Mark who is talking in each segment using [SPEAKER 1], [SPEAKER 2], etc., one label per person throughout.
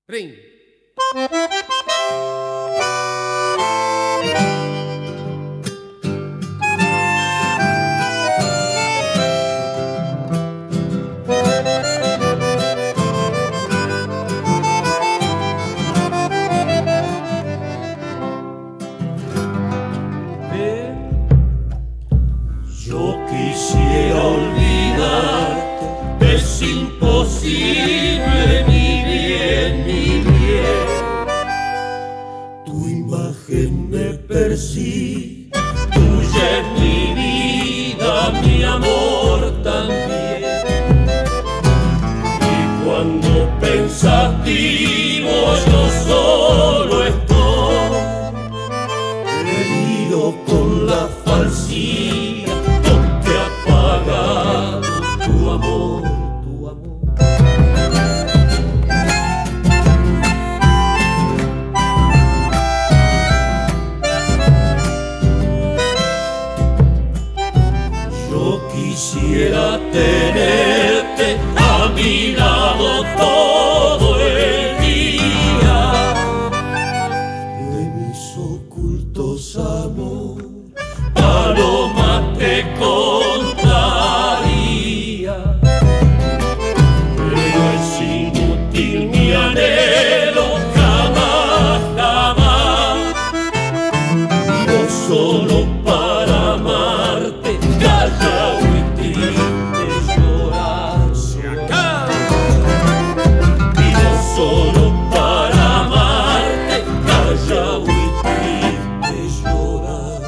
[SPEAKER 1] Ring.
[SPEAKER 2] Yo quisiera olvidarte, es imposible, mi bien, mi bien. Tu imagen me persigue, tuya es mi vida, mi amor también. Y cuando pensativo yo solo estoy, herido con la falsidad que ha pagado tu amor, tu amor. Yo quisiera tenerte a mi lado todo el día, de mis ocultos amores paloma te contaría, pero es inútil mi anhelo, jamás, jamás. Vivo solo para amarte, callado y triste llorar.
[SPEAKER 1] Se acaba.
[SPEAKER 2] Vivo solo para amarte, callado y triste llorar.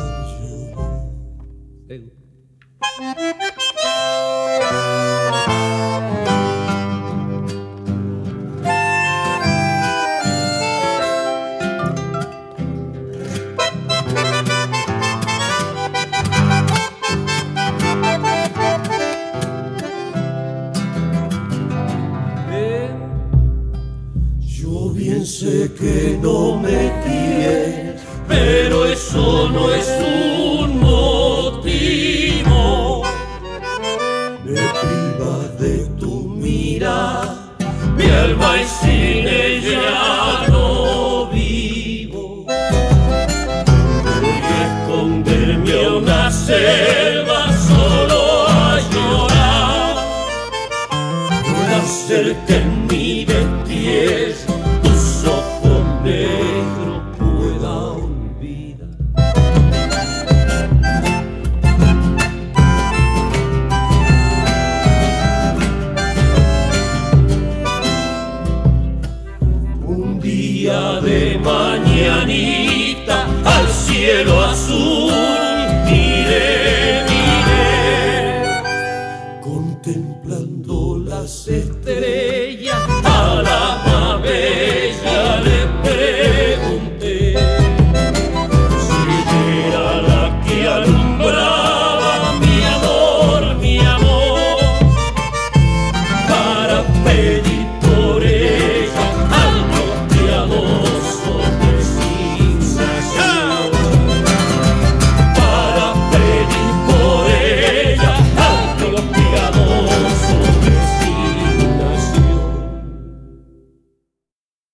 [SPEAKER 2] Yo bien sé que no me quieres, pero eso no es un motivo. Me priva de tu mirada, mi alma y sin ella no vivo. Voy a esconderme a una selva solo a llorar. Voy a hacer que en mi destierro tus ojos negros pueda olvidar. Un día de mañanita al cielo azul miré, miré, contemplando las estrellas a la